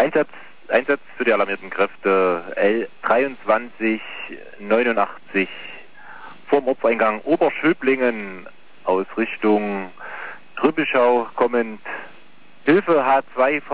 Einsatz für die alarmierten Kräfte L2389 vorm Ortseingang Oberschöblingen aus Richtung Trübbeschau kommend. Hilfe H2